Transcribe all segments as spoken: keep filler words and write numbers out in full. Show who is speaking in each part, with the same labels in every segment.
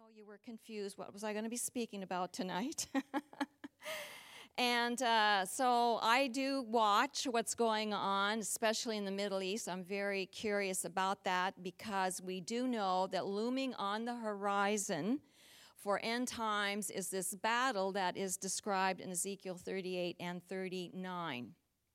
Speaker 1: know you were confused. What was I going to be speaking about tonight? And uh, so I do watch what's going on, especially in the Middle East. I'm very curious about that because we do know that looming on the horizon for end times is this battle that is described in Ezekiel thirty-eight and thirty-nine.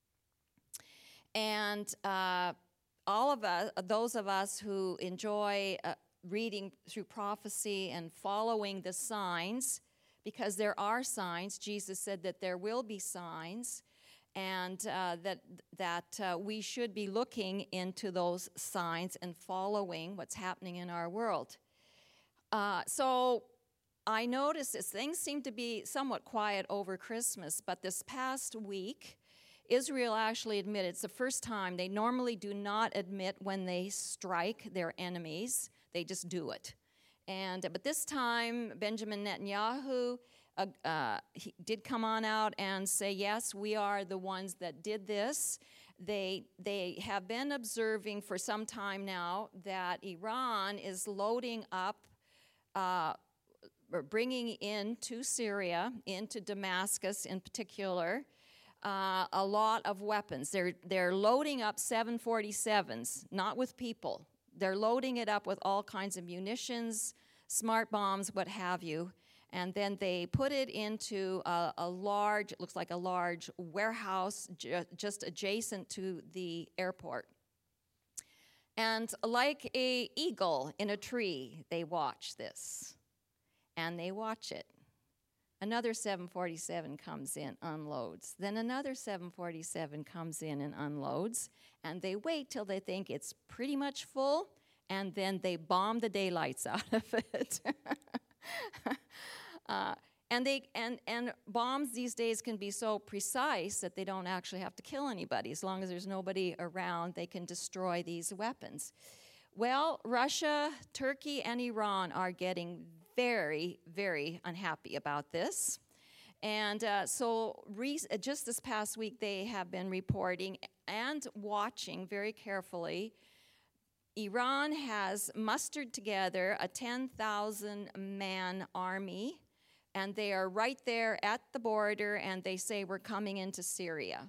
Speaker 1: And uh, all of us, those of us who enjoy uh, reading through prophecy and following the signs, because there are signs. Jesus said that there will be signs, and uh, that that uh, we should be looking into those signs and following what's happening in our world. Uh, so I noticed this. Things seem to be somewhat quiet over Christmas, but this past week, Israel actually admitted, it's the first time, they normally do not admit when they strike their enemies. They just do it. And but this time, Benjamin Netanyahu uh, uh, he did come on out and say, yes, we are the ones that did this. They they have been observing for some time now that Iran is loading up, uh, or bringing into Syria, into Damascus in particular, uh, a lot of weapons. They're they're loading up seven forty-sevens, not with people. They're loading it up with all kinds of munitions, smart bombs, what have you, and then they put it into a, a large, it looks like a large warehouse ju- just adjacent to the airport. And like a eagle in a tree, they watch this, and they watch it. Another seven forty-seven comes in, unloads. Then another seven forty-seven comes in and unloads. And they wait till they think it's pretty much full, and then they bomb the daylights out of it. uh, and they and and bombs these days can be so precise that they don't actually have to kill anybody. As long as there's nobody around, they can destroy these weapons. Well, Russia, Turkey, and Iran are getting very, very unhappy about this. And uh, so re- just this past week, they have been reporting and watching very carefully. Iran has mustered together a ten thousand man army, and they are right there at the border, and they say, we're coming into Syria.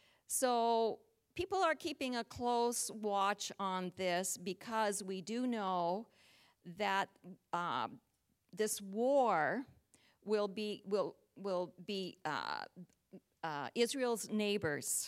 Speaker 1: So people are keeping a close watch on this because we do know that uh, this war will be will will be uh, uh, Israel's neighbors.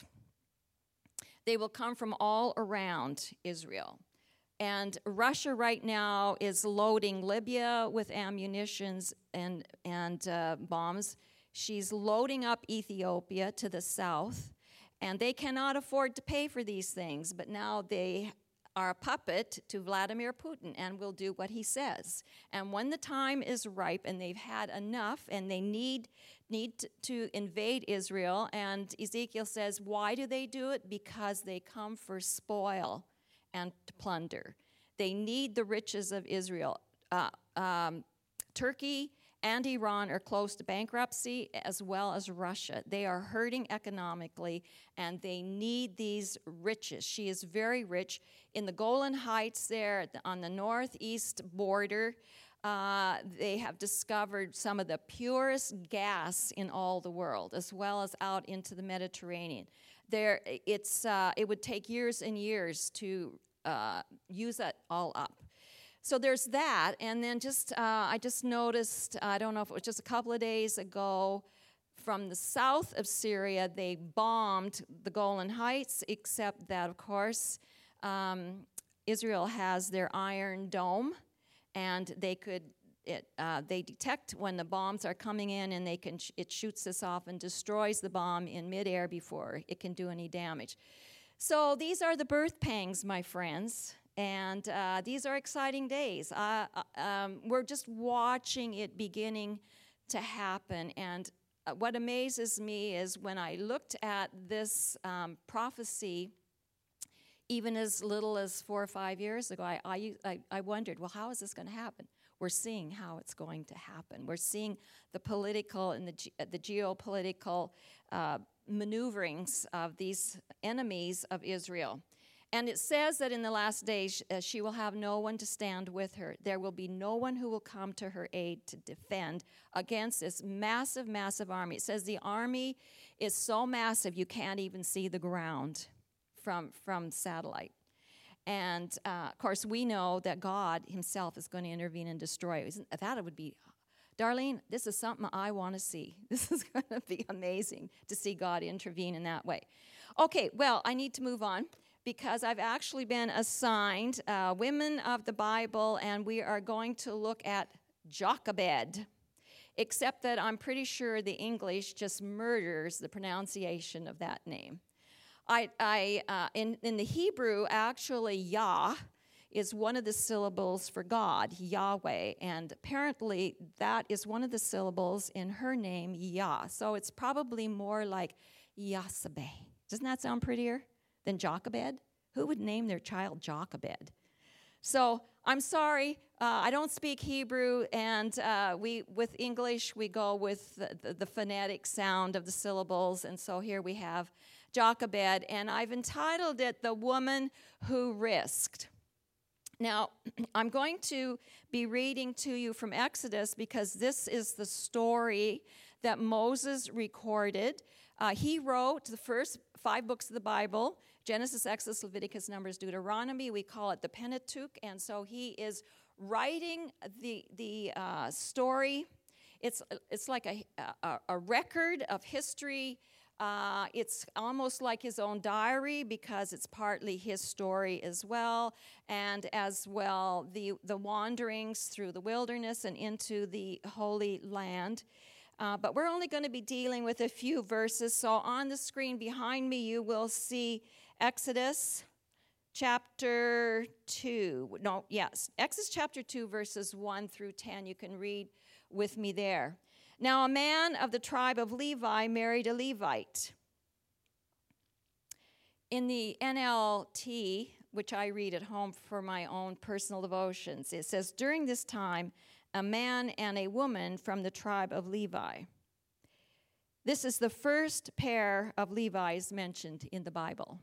Speaker 1: They will come from all around Israel. And Russia right now is loading Libya with ammunitions and, and uh, bombs. She's loading up Ethiopia to the south. And they cannot afford to pay for these things, but now they are a puppet to Vladimir Putin and will do what he says. And when the time is ripe and they've had enough and they need need to, to invade Israel, and Ezekiel says, why do they do it? Because they come for spoil and to plunder. They need the riches of Israel. Uh, um, Turkey and Iran are close to bankruptcy, as well as Russia. They are hurting economically, and they need these riches. She is very rich. In the Golan Heights there on the northeast border, uh, they have discovered some of the purest gas in all the world, as well as out into the Mediterranean. There, it's uh, it would take years and years to uh, use that all up. So there's that, and then just uh, I just noticed, I don't know if it was just a couple of days ago, from the south of Syria, they bombed the Golan Heights, except that, of course, um, Israel has their Iron Dome, and they could, it, uh, they detect when the bombs are coming in, and they can, sh- it shoots this off and destroys the bomb in midair before it can do any damage. So these are the birth pangs, my friends. And uh, these are exciting days. Uh, um, we're just watching it beginning to happen. And uh, what amazes me is when I looked at this um, prophecy, even as little as four or five years ago, I, I, I wondered, well, how is this going to happen? We're seeing how it's going to happen. We're seeing the political and the, ge- the geopolitical uh, maneuverings of these enemies of Israel. And it says that in the last days uh, she will have no one to stand with her. There will be no one who will come to her aid to defend against this massive, massive army. It says the army is so massive you can't even see the ground from, from satellite. And, uh, of course, we know that God himself is going to intervene and destroy it. Isn't, that would be, Darlene, this is something I want to see. This is going to be amazing to see God intervene in that way. Okay, well, I need to move on, because I've actually been assigned uh, Women of the Bible, and we are going to look at Jochebed, except that I'm pretty sure the English just murders the pronunciation of that name. I, I uh, in, in the Hebrew, actually, Yah is one of the syllables for God, Yahweh, and apparently that is one of the syllables in her name, Yah. So it's probably more like Yasabeh. Doesn't that sound prettier than Jochebed? Who would name their child Jochebed? So I'm sorry, uh, I don't speak Hebrew, and uh, we with English we go with the, the, the phonetic sound of the syllables, and so here we have Jochebed, and I've entitled it "The Woman Who Risked." Now, I'm going to be reading to you from Exodus, because this is the story that Moses recorded. Uh, he wrote the first five books of the Bible: Genesis, Exodus, Leviticus, Numbers, Deuteronomy. We call it the Pentateuch. And so he is writing the the uh, story. It's it's like a, a, a record of history. Uh, it's almost like his own diary, because it's partly his story as well, and as well the, the wanderings through the wilderness and into the Holy Land. Uh, but we're only going to be dealing with a few verses. So on the screen behind me, you will see Exodus chapter two. No, yes, Exodus chapter two, verses one through ten. You can read with me there. Now, a man of the tribe of Levi married a Levite. In the N L T, which I read at home for my own personal devotions, it says, during this time, a man and a woman from the tribe of Levi. This is the first pair of Levi's mentioned in the Bible.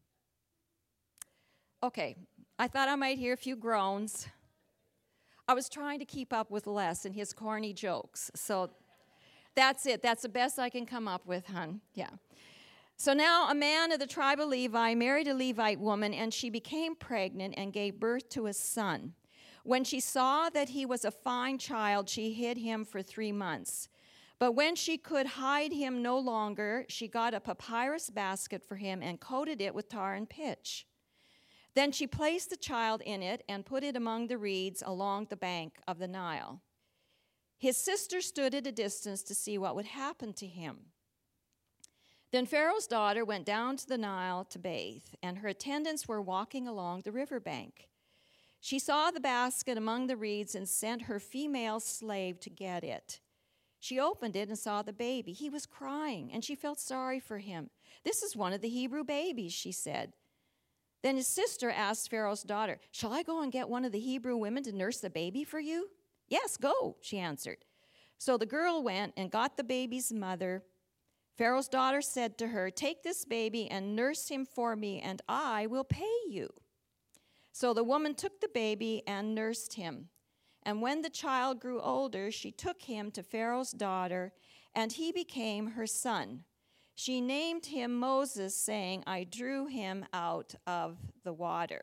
Speaker 1: Okay, I thought I might hear a few groans. I was trying to keep up with Les and his corny jokes, so that's it. That's the best I can come up with, hon. Yeah. So now a man of the tribe of Levi married a Levite woman, and she became pregnant and gave birth to a son. When she saw that he was a fine child, she hid him for three months. But when she could hide him no longer, she got a papyrus basket for him and coated it with tar and pitch. Then she placed the child in it and put it among the reeds along the bank of the Nile. His sister stood at a distance to see what would happen to him. Then Pharaoh's daughter went down to the Nile to bathe, and her attendants were walking along the riverbank. She saw the basket among the reeds and sent her female slave to get it. She opened it and saw the baby. He was crying, and she felt sorry for him. "This is one of the Hebrew babies," she said. Then his sister asked Pharaoh's daughter, "Shall I go and get one of the Hebrew women to nurse the baby for you?" "Yes, go," she answered. So the girl went and got the baby's mother. Pharaoh's daughter said to her, "Take this baby and nurse him for me, and I will pay you." So the woman took the baby and nursed him. And when the child grew older, she took him to Pharaoh's daughter, and he became her son. She named him Moses, saying, "I drew him out of the water."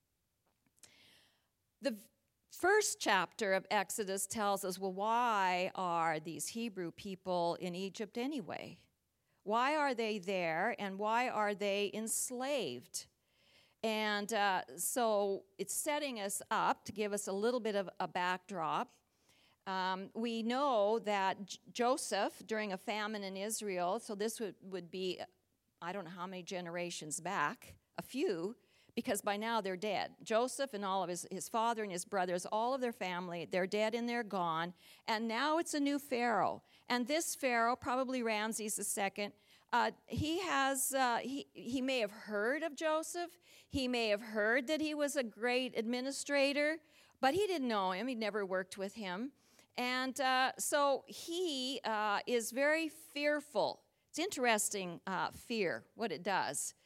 Speaker 1: The first chapter of Exodus tells us, well, why are these Hebrew people in Egypt anyway? Why are they there, and why are they enslaved? And uh, so it's setting us up to give us a little bit of a backdrop. Um, we know that J- Joseph, during a famine in Israel, so this would, would be, I don't know how many generations back, a few, because by now they're dead. Joseph and all of his, his father and his brothers, all of their family, they're dead and they're gone. And now it's a new Pharaoh. And this Pharaoh, probably Ramses the Second, uh, he has, uh, he, he may have heard of Joseph. He may have heard that he was a great administrator, but he didn't know him. He never worked with him. And uh, so he uh, is very fearful. It's interesting, uh, fear, what it does.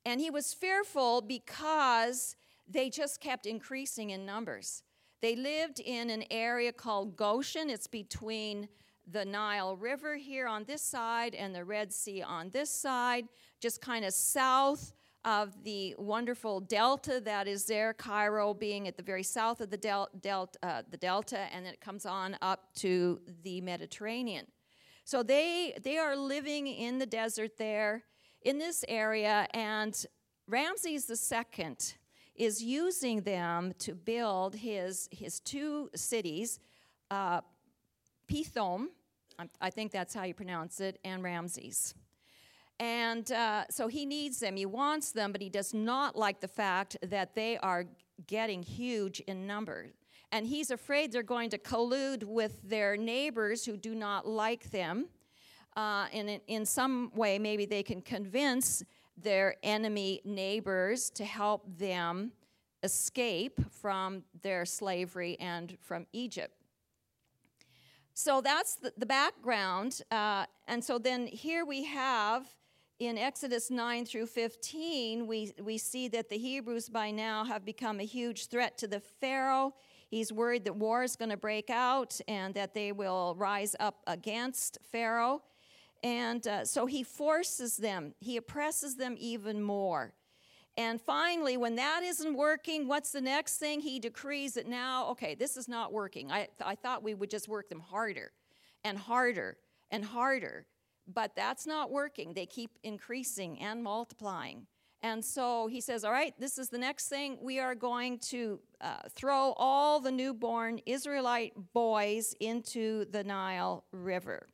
Speaker 1: And he was fearful because they just kept increasing in numbers. They lived in an area called Goshen. It's between the Nile River here on this side and the Red Sea on this side, just kind of south of the wonderful delta that is there, Cairo being at the very south of the, del- del- uh, the delta, and then it comes on up to the Mediterranean. So they, they are living in the desert there, in this area, and Ramses the Second is using them to build his, his two cities, uh, Pithom, I think that's how you pronounce it, and Ramses. And uh, so he needs them, he wants them, but he does not like the fact that they are getting huge in number. And he's afraid they're going to collude with their neighbors who do not like them. Uh, and in, in some way, maybe they can convince their enemy neighbors to help them escape from their slavery and from Egypt. So that's the, the background. Uh, and so then here we have, in Exodus nine through fifteen, we, we see that the Hebrews by now have become a huge threat to the Pharaoh. He's worried that war is going to break out and that they will rise up against Pharaoh. And uh, so he forces them. He oppresses them even more. And finally, when that isn't working, what's the next thing? He decrees that now, okay, this is not working. I, I thought we would just work them harder and harder and harder. But that's not working. They keep increasing and multiplying. And so he says, all right, this is the next thing. We are going to uh, throw all the newborn Israelite boys into the Nile River.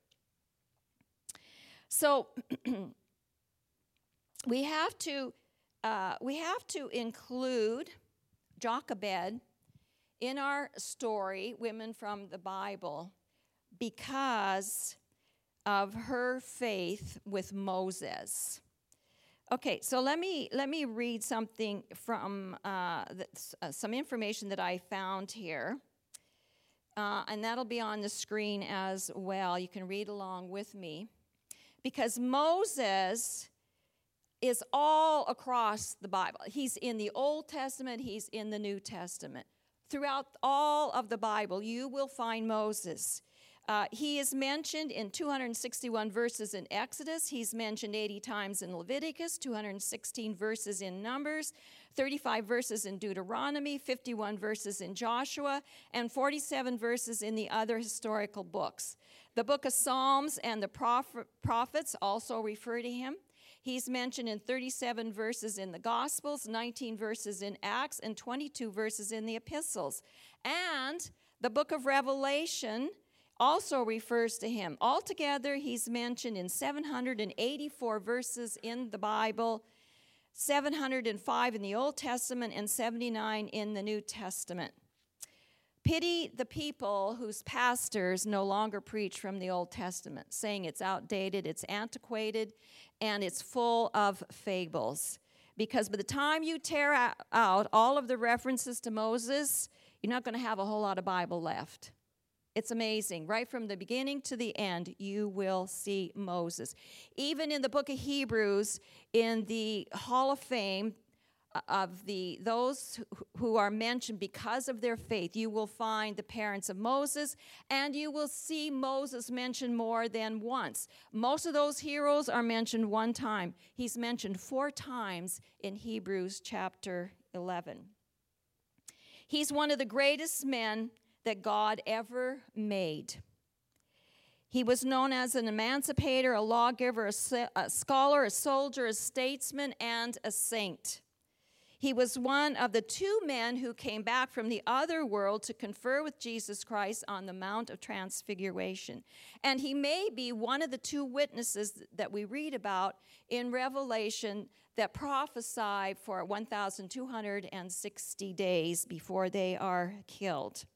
Speaker 1: So we have to uh, we have to include Jochebed in our story, Women from the Bible, because of her faith with Moses. Okay, so let me let me read something from uh, this, uh, some information that I found here, uh, and that'll be on the screen as well. You can read along with me, because Moses is all across the Bible. He's in the Old Testament, he's in the New Testament. Throughout all of the Bible, you will find Moses. Uh, he is mentioned in two hundred sixty-one verses in Exodus. He's mentioned eighty times in Leviticus, two hundred sixteen verses in Numbers, thirty-five verses in Deuteronomy, fifty-one verses in Joshua, and forty-seven verses in the other historical books. The book of Psalms and the prophet, prophets also refer to him. He's mentioned in thirty-seven verses in the Gospels, nineteen verses in Acts, and twenty-two verses in the epistles. And the book of Revelation also refers to him. Altogether, he's mentioned in seven hundred eighty-four verses in the Bible, seven hundred five in the Old Testament, and seventy-nine in the New Testament. Pity the people whose pastors no longer preach from the Old Testament, saying it's outdated, it's antiquated, and it's full of fables. Because by the time you tear out all of the references to Moses, you're not going to have a whole lot of Bible left. It's amazing. Right from the beginning to the end, you will see Moses. Even in the book of Hebrews, in the Hall of Fame of the those who are mentioned because of their faith, you will find the parents of Moses, and you will see Moses mentioned more than once. Most of those heroes are mentioned one time. He's mentioned four times in Hebrews chapter eleven. He's one of the greatest men that God ever made. He was known as an emancipator, a lawgiver, a, a scholar, a soldier, a statesman, and a saint. He was one of the two men who came back from the other world to confer with Jesus Christ on the Mount of Transfiguration. And he may be one of the two witnesses that we read about in Revelation that prophesy for one thousand two hundred sixty days before they are killed.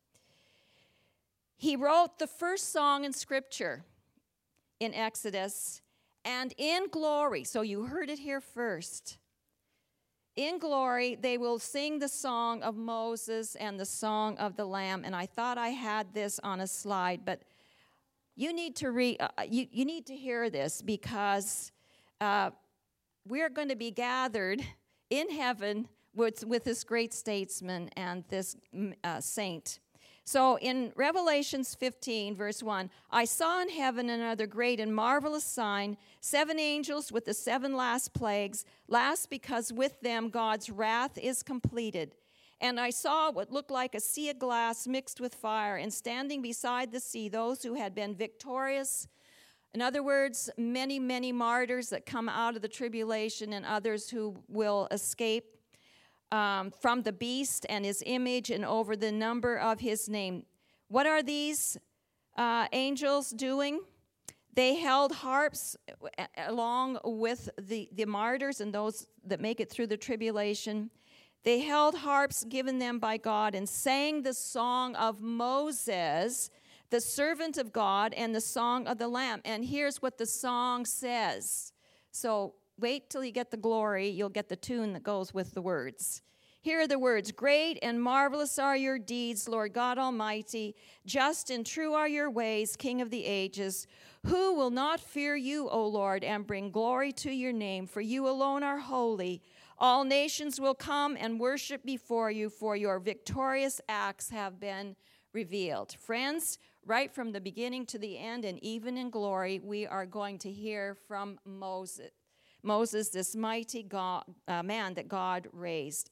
Speaker 1: He wrote the first song in Scripture in Exodus, and in glory, so you heard it here first. In glory, they will sing the song of Moses and the song of the Lamb. And I thought I had this on a slide, but you need to read. Uh, you, you need to hear this, because uh, we're going to be gathered in heaven with, with this great statesman and this uh, saint. So in Revelations fifteen, verse one, I saw in heaven another great and marvelous sign, seven angels with the seven last plagues, last because with them God's wrath is completed. And I saw what looked like a sea of glass mixed with fire, and standing beside the sea, those who had been victorious. In other words, many, many martyrs that come out of the tribulation and others who will escape um, from the beast and his image and over the number of his name. What are these uh, angels doing? They held harps along with the, the martyrs and those that make it through the tribulation. They held harps given them by God and sang the song of Moses, the servant of God, and the song of the Lamb. And here's what the song says. So wait till you get the glory. You'll get the tune that goes with the words. Here are the words. Great and marvelous are your deeds, Lord God Almighty. Just and true are your ways, King of the ages. Who will not fear you, O Lord, and bring glory to your name? For you alone are holy. All nations will come and worship before you, for your victorious acts have been revealed. Friends, right from the beginning to the end, and even in glory, we are going to hear from Moses. Moses, this mighty God, uh, man that God raised.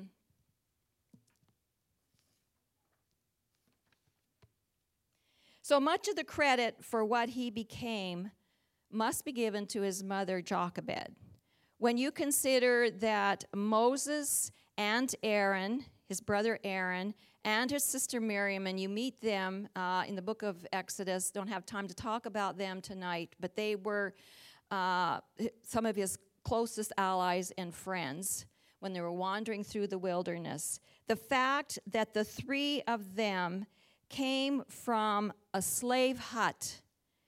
Speaker 1: So much of the credit for what he became must be given to his mother, Jochebed. When you consider that Moses and Aaron, his brother Aaron, and his sister Miriam, and you meet them uh, in the book of Exodus, don't have time to talk about them tonight, but they were uh, some of his closest allies and friends when they were wandering through the wilderness. The fact that the three of them came from a slave hut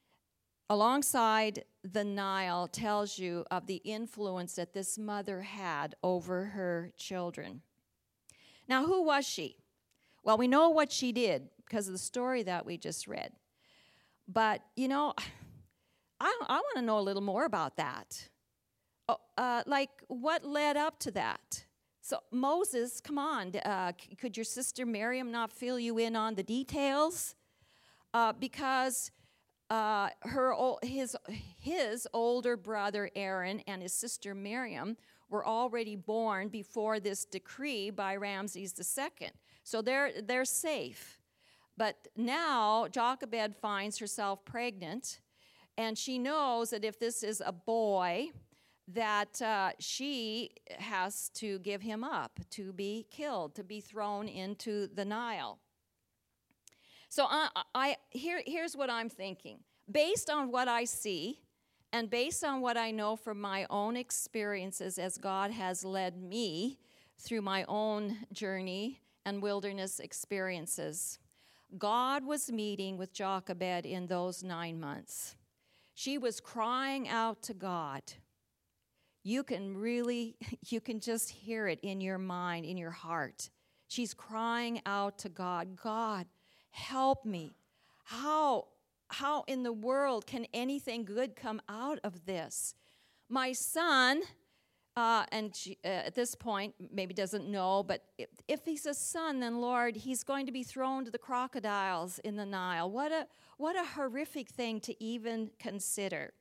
Speaker 1: alongside the Nile tells you of the influence that this mother had over her children. Now, who was she? Well, we know what she did because of the story that we just read. But, you know, I, I want to know a little more about that. Oh, uh, like, what led up to that? So, Moses, come on, uh, c- could your sister Miriam not fill you in on the details? Uh, because uh, her, his, his older brother Aaron and his sister Miriam were already born before this decree by Ramses the Second. So they're, they're safe. But now Jochebed finds herself pregnant, and she knows that if this is a boy, that uh, she has to give him up, to be killed, to be thrown into the Nile. So I, I here, here's what I'm thinking. Based on what I see, and based on what I know from my own experiences as God has led me through my own journey and wilderness experiences, God was meeting with Jochebed in those nine months. She was crying out to God. You can really, you can just hear it in your mind, in your heart. She's crying out to God, God, help me. How, how in the world can anything good come out of this? My son, uh, and she, uh, at this point, maybe doesn't know, but if, if he's a son, then Lord, he's going to be thrown to the crocodiles in the Nile. What a, what a horrific thing to even consider.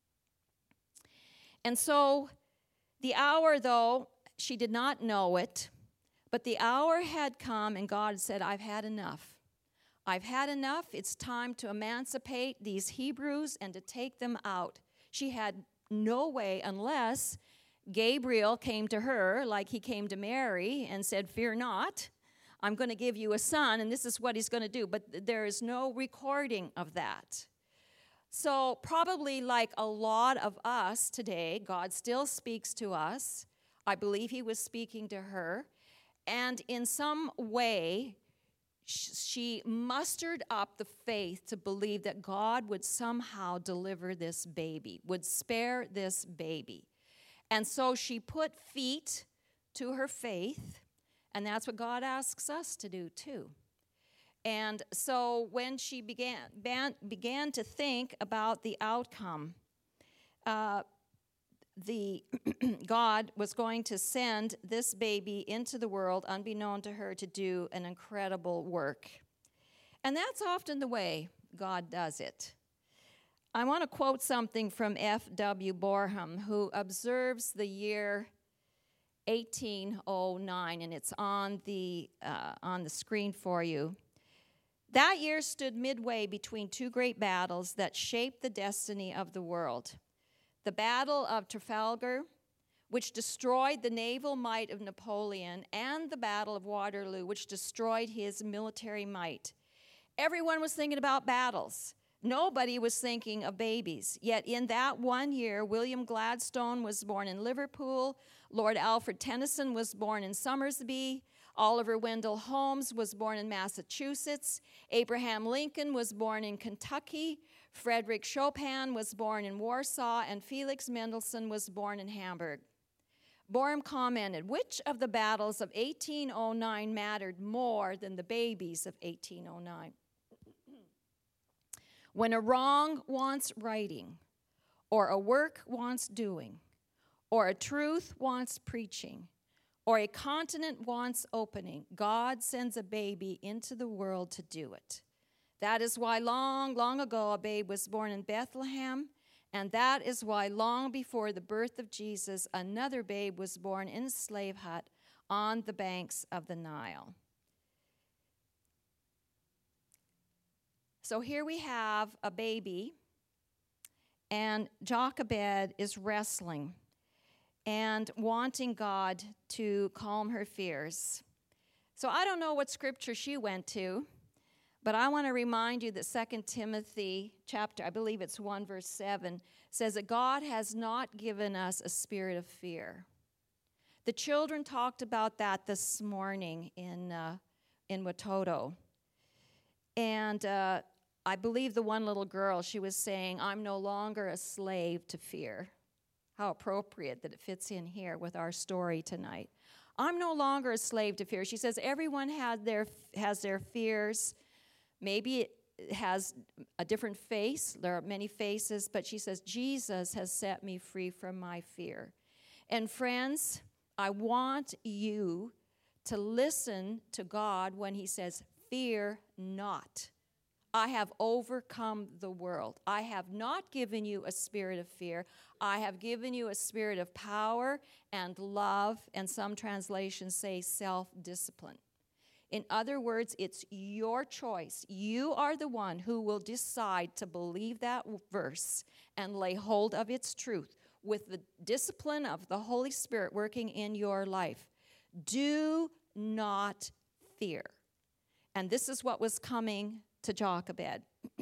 Speaker 1: And so the hour, though, she did not know it, but the hour had come, and God said, I've had enough. I've had enough. It's time to emancipate these Hebrews and to take them out. She had no way unless Gabriel came to her like he came to Mary and said, fear not, I'm going to give you a son, and this is what he's going to do. But there is no recording of that. So probably like a lot of us today, God still speaks to us. I believe he was speaking to her. And in some way, she mustered up the faith to believe that God would somehow deliver this baby, would spare this baby. And so she put feet to her faith, and that's what God asks us to do too. And so when she began, began, began to think about the outcome, uh, the God was going to send this baby into the world, unbeknown to her, to do an incredible work. And that's often the way God does it. I want to quote something from F W Boreham, who observes the year eighteen oh nine, and it's on the uh, on the screen for you. That year stood midway between two great battles that shaped the destiny of the world. The Battle of Trafalgar, which destroyed the naval might of Napoleon, and the Battle of Waterloo, which destroyed his military might. Everyone was thinking about battles. Nobody was thinking of babies. Yet in that one year, William Gladstone was born in Liverpool, Lord Alfred Tennyson was born in Somersby, Oliver Wendell Holmes was born in Massachusetts, Abraham Lincoln was born in Kentucky, Frederick Chopin was born in Warsaw, and Felix Mendelssohn was born in Hamburg. Boehm commented, which of the battles of eighteen oh nine mattered more than the babies of eighteen oh nine? When a wrong wants righting, or a work wants doing, or a truth wants preaching, or a continent wants opening, God sends a baby into the world to do it. That is why long, long ago a babe was born in Bethlehem, and that is why long before the birth of Jesus, another babe was born in a slave hut on the banks of the Nile. So here we have a baby, and Jochebed is wrestling and wanting God to calm her fears. So I don't know what scripture she went to, but I want to remind you that Second Timothy chapter, I believe it's one verse seven, says that God has not given us a spirit of fear. The children talked about that this morning in uh, in Watoto. And uh, I believe the one little girl, she was saying, I'm no longer a slave to fear. How appropriate that it fits in here with our story tonight. I'm no longer a slave to fear. She says everyone had their has their fears. Maybe it has a different face. There are many faces, but she says, Jesus has set me free from my fear. And friends, I want you to listen to God when he says, fear not. I have overcome the world. I have not given you a spirit of fear. I have given you a spirit of power and love, and some translations say self-discipline. In other words, it's your choice. You are the one who will decide to believe that verse and lay hold of its truth with the discipline of the Holy Spirit working in your life. Do not fear. And this is what was coming to Jochebed.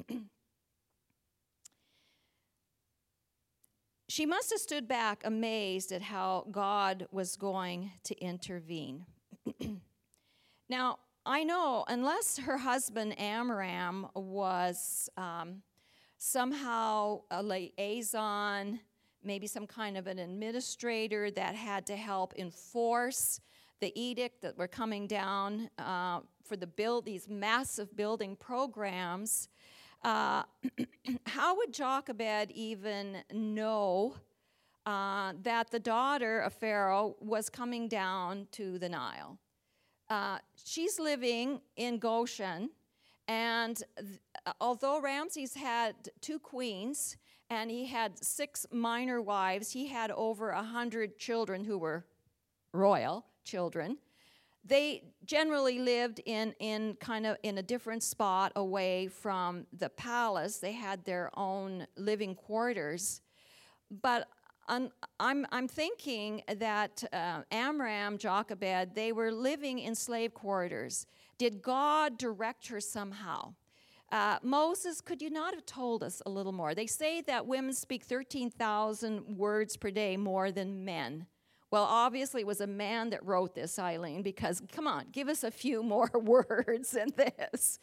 Speaker 1: She must have stood back amazed at how God was going to intervene. Now, I know unless her husband Amram was um, somehow a liaison, maybe some kind of an administrator that had to help enforce the edict that were coming down uh, for the build these massive building programs, uh, how would Jochebed even know uh, that the daughter of Pharaoh was coming down to the Nile? Uh, she's living in Goshen, and th- although Ramses had two queens and he had six minor wives, he had over a hundred children who were royal children. They generally lived in, in kind of in a different spot away from the palace. They had their own living quarters. But I'm, I'm, I'm thinking that uh, Amram, Jochebed, they were living in slave quarters. Did God direct her somehow? Uh, Moses, could you not have told us a little more? They say that women speak thirteen thousand words per day more than men. Well, obviously it was a man that wrote this, Eileen, because, come on, give us a few more words than this.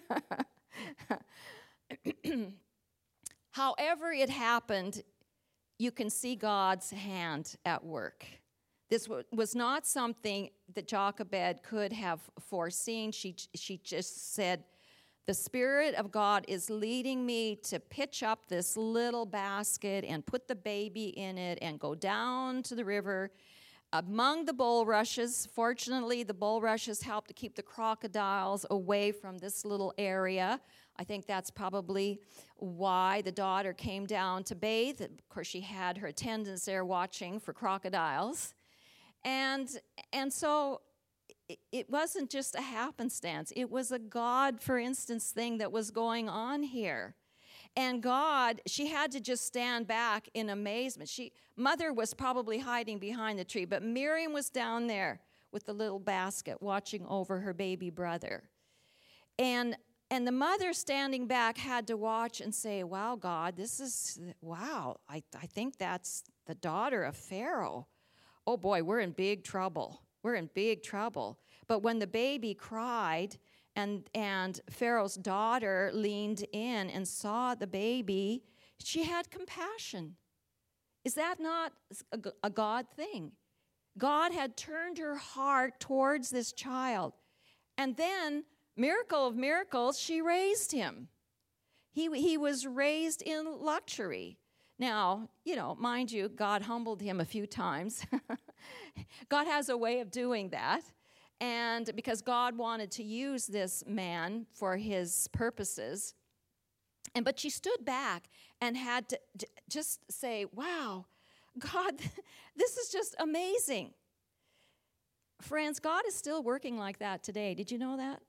Speaker 1: However it happened, you can see God's hand at work. This w- was not something that Jochebed could have foreseen. She, she just said, The Spirit of God is leading me to pitch up this little basket and put the baby in it and go down to the river among the bulrushes. Fortunately, the bulrushes help to keep the crocodiles away from this little area. I think that's probably why the daughter came down to bathe. Of course, she had her attendants there watching for crocodiles. And, and so it wasn't just a happenstance. It was a God, for instance, thing that was going on here. And God, she had to just stand back in amazement. She, Mother was probably hiding behind the tree, but Miriam was down there with the little basket watching over her baby brother. And, and the mother standing back had to watch and say, wow, God, this is, wow, I, I think that's the daughter of Pharaoh. Oh boy, we're in big trouble. We're in big trouble. But when the baby cried and, and Pharaoh's daughter leaned in and saw the baby, she had compassion. Is that not a, a God thing? God had turned her heart towards this child. And then, miracle of miracles, she raised him. He, he was raised in luxury. Now, you know, mind you, God humbled him a few times. God has a way of doing that. And because God wanted to use this man for his purposes. And but she stood back and had to j- just say, wow, God, this is just amazing. Friends, God is still working like that today. Did you know that?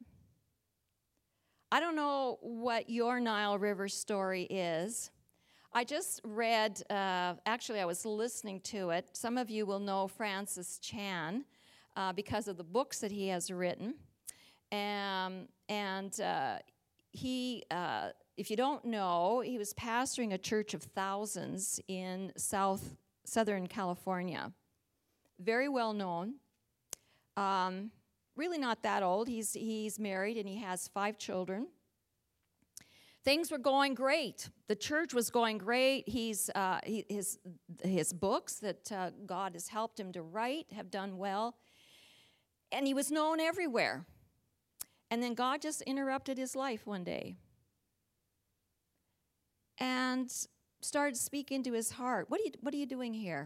Speaker 1: I don't know what your Nile River story is. I just read, uh, actually I was listening to it. Some of you will know Francis Chan uh, because of the books that he has written. Um, and uh, he, uh, if you don't know, he was pastoring a church of thousands in South Southern California. Very well known. Um, really not that old. He's, he's married and he has five children. Things were going great. The church was going great. He's uh, he, his his books that uh, God has helped him to write have done well, and he was known everywhere. And then God just interrupted his life one day and started speaking to his heart. What are you What are you doing here?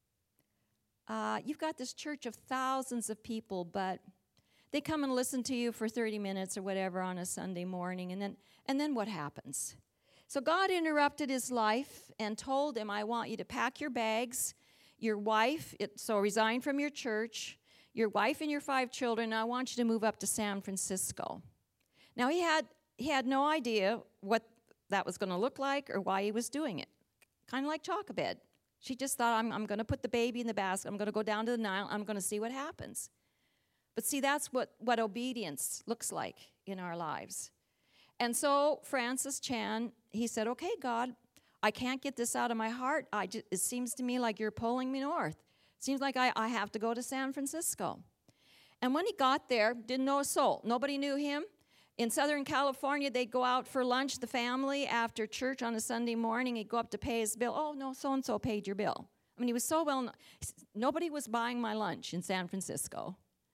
Speaker 1: Uh, you've got this church of thousands of people, but they come and listen to you for thirty minutes or whatever on a Sunday morning, and then and then what happens? So God interrupted his life and told him, I want you to pack your bags, your wife, it, so resign from your church, your wife and your five children, and I want you to move up to San Francisco. Now he had he had no idea what that was going to look like or why he was doing it. Kind of like Jochebed. She just thought, I'm, I'm going to put the baby in the basket, I'm going to go down to the Nile, I'm going to see what happens. But see, that's what, what obedience looks like in our lives. And so Francis Chan, he said, okay, God, I can't get this out of my heart. I just, it seems to me like you're pulling me north. It seems like I, I have to go to San Francisco. And when he got there, didn't know a soul. Nobody knew him. In Southern California, they'd go out for lunch, the family, after church on a Sunday morning. He'd go up to pay his bill. Oh, no, so-and-so paid your bill. I mean, he was so well known. Nobody was buying my lunch in San Francisco.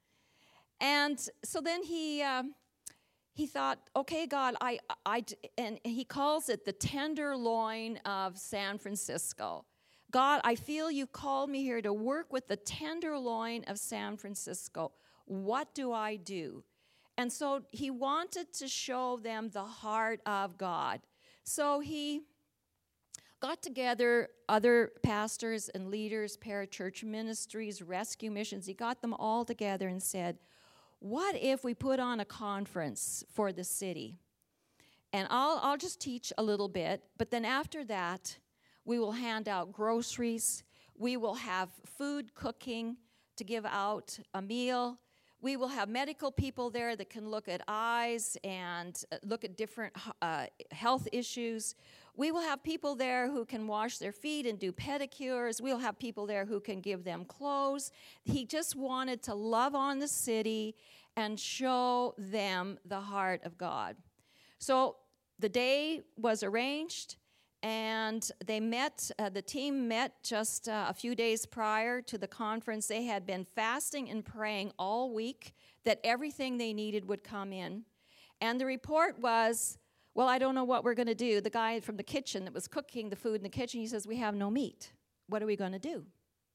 Speaker 1: And so then he uh, he thought, okay, God, I, I, and he calls it the tenderloin of San Francisco. God, I feel you've called me here to work with the tenderloin of San Francisco. What do I do? And so he wanted to show them the heart of God. So he got together other pastors and leaders, parachurch ministries, rescue missions. He got them all together and said, what if we put on a conference for the city? And I'll, I'll just teach a little bit, but then after that, we will hand out groceries. We will have food cooking to give out a meal. We will have medical people there that can look at eyes and look at different uh, health issues. We will have people there who can wash their feet and do pedicures. We'll have people there who can give them clothes. He just wanted to love on the city and show them the heart of God. So the day was arranged, and they met, uh, the team met just uh, a few days prior to the conference. They had been fasting and praying all week that everything they needed would come in. And the report was, well, I don't know what we're going to do. The guy from the kitchen that was cooking the food in the kitchen, he says, we have no meat. What are we going to do?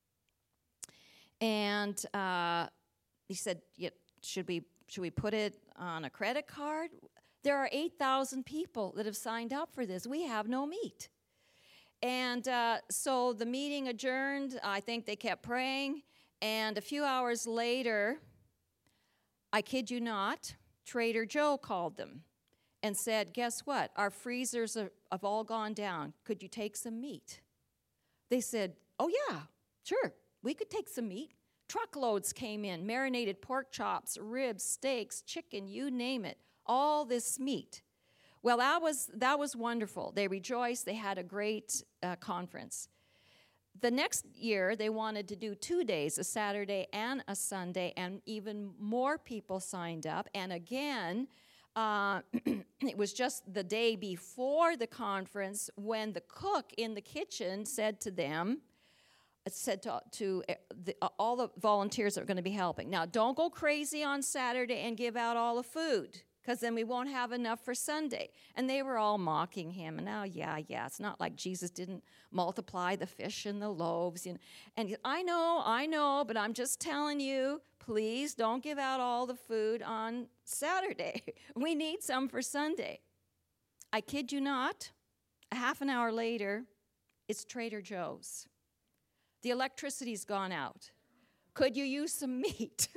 Speaker 1: And uh, he said, yeah, should we should we put it on a credit card? There are eight thousand people that have signed up for this. We have no meat. And uh, so the meeting adjourned. I think they kept praying. And a few hours later, I kid you not, Trader Joe called them and said, guess what? Our freezers are, have all gone down. Could you take some meat? They said, oh, yeah, sure. We could take some meat. Truckloads came in, marinated pork chops, ribs, steaks, chicken, you name it, all this meat. Well, that was that was wonderful. They rejoiced. They had a great uh, conference. The next year, they wanted to do two days, a Saturday and a Sunday, and even more people signed up. And again, uh, it was just the day before the conference when the cook in the kitchen said to them, said to, to the, uh, all the volunteers that are going to be helping, now don't go crazy on Saturday and give out all the food, because then we won't have enough for Sunday. And they were all mocking him. And now, yeah, yeah, it's not like Jesus didn't multiply the fish and the loaves. You know. And he, I know, I know, but I'm just telling you, please don't give out all the food on Saturday. We need some for Sunday. I kid you not, a half an hour later, it's Trader Joe's. The electricity's gone out. Could you use some meat?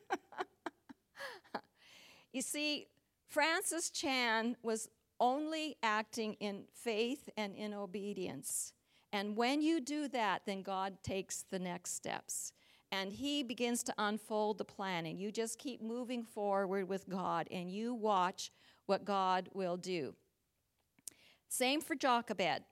Speaker 1: You see, Francis Chan was only acting in faith and in obedience. And when you do that, then God takes the next steps. And he begins to unfold the plan. And you just keep moving forward with God, and you watch what God will do. Same for Jochebed.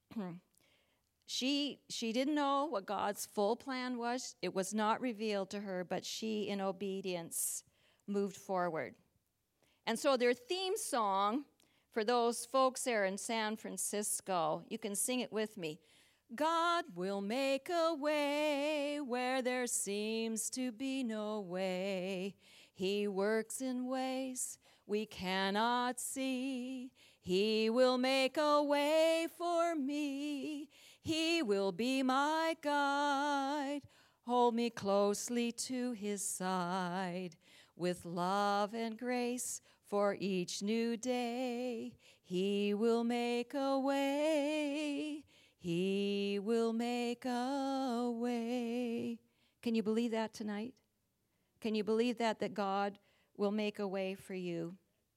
Speaker 1: She, she didn't know what God's full plan was. It was not revealed to her, but she, in obedience, moved forward. And so their theme song, for those folks there in San Francisco, you can sing it with me. God will make a way where there seems to be no way. He works in ways we cannot see. He will make a way for me. He will be my guide. Hold me closely to his side. With love and grace for each new day, he will make a way. He will make a way. Can you believe that tonight? Can you believe that, that God will make a way for you?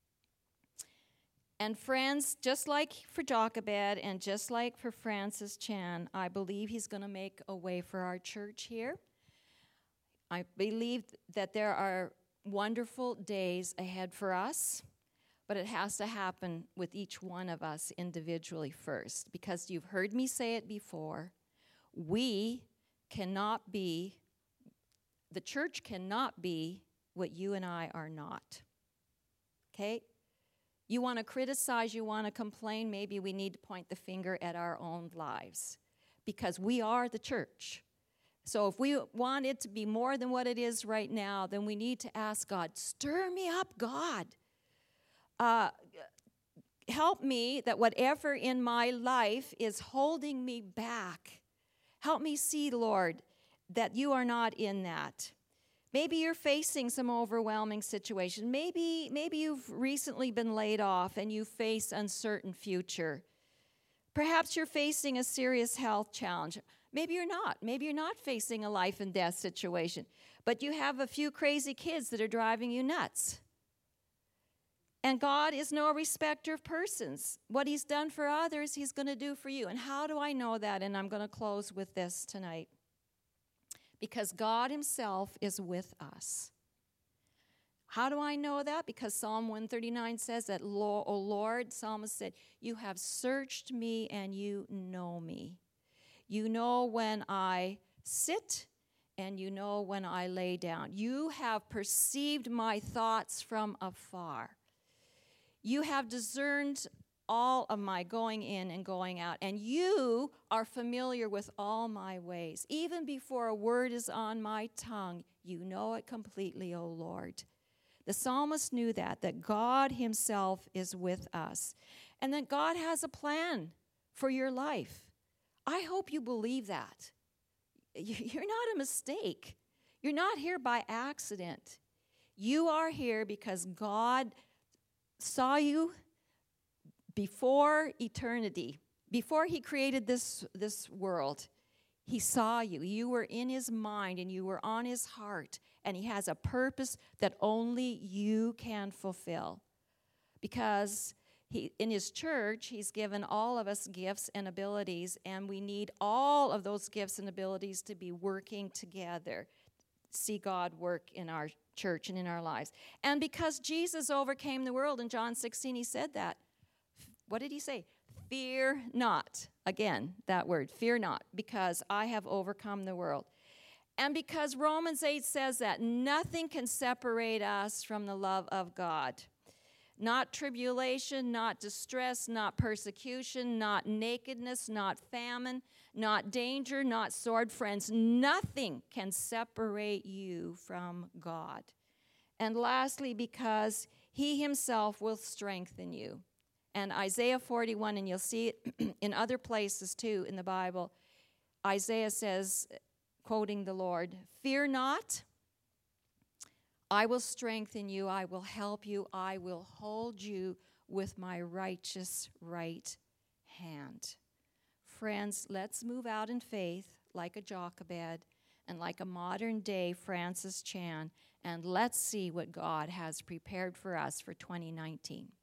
Speaker 1: And friends, just like for Jochebed and just like for Francis Chan, I believe he's going to make a way for our church here. I believe that there are wonderful days ahead for us, but it has to happen with each one of us individually first, because you've heard me say it before. We cannot be, the church cannot be what you and I are not. Okay? You want to criticize, you want to complain, maybe we need to point the finger at our own lives, because we are the church. So if we want it to be more than what it is right now, then we need to ask God, stir me up, God. Uh, help me that whatever in my life is holding me back, help me see, Lord, that you are not in that. Maybe you're facing some overwhelming situation. Maybe, maybe you've recently been laid off and you face uncertain future. Perhaps you're facing a serious health challenge. Maybe you're not. Maybe you're not facing a life and death situation, but you have a few crazy kids that are driving you nuts. And God is no respecter of persons. What he's done for others, he's going to do for you. And how do I know that? And I'm going to close with this tonight. Because God himself is with us. How do I know that? Because Psalm one thirty-nine says that, O Lord, psalmist said, you have searched me and you know me. You know when I sit and you know when I lay down. You have perceived my thoughts from afar. You have discerned all of my going in and going out, and you are familiar with all my ways. Even before a word is on my tongue, you know it completely, O Lord. The psalmist knew that, that God himself is with us, and that God has a plan for your life. I hope you believe that. You're not a mistake. You're not here by accident. You are here because God saw you before eternity. Before he created this, this world, he saw you. You were in his mind and you were on his heart. And he has a purpose that only you can fulfill. Because he, in his church, he's given all of us gifts and abilities. And we need all of those gifts and abilities to be working together. See God work in our church and in our lives. And because Jesus overcame the world, in John sixteen, he said that. What did he say? Fear not. Again, that word, fear not, because I have overcome the world. And because Romans eight says that nothing can separate us from the love of God. Not tribulation, not distress, not persecution, not nakedness, not famine, not danger, not sword. Friends, nothing can separate you from God. And lastly, because he himself will strengthen you. And Isaiah forty-one, and you'll see it in other places too in the Bible, Isaiah says, quoting the Lord, "Fear not, I will strengthen you, I will help you, I will hold you with my righteous right hand." Friends, let's move out in faith like a Jochebed and like a modern-day Francis Chan, and let's see what God has prepared for us for twenty nineteen.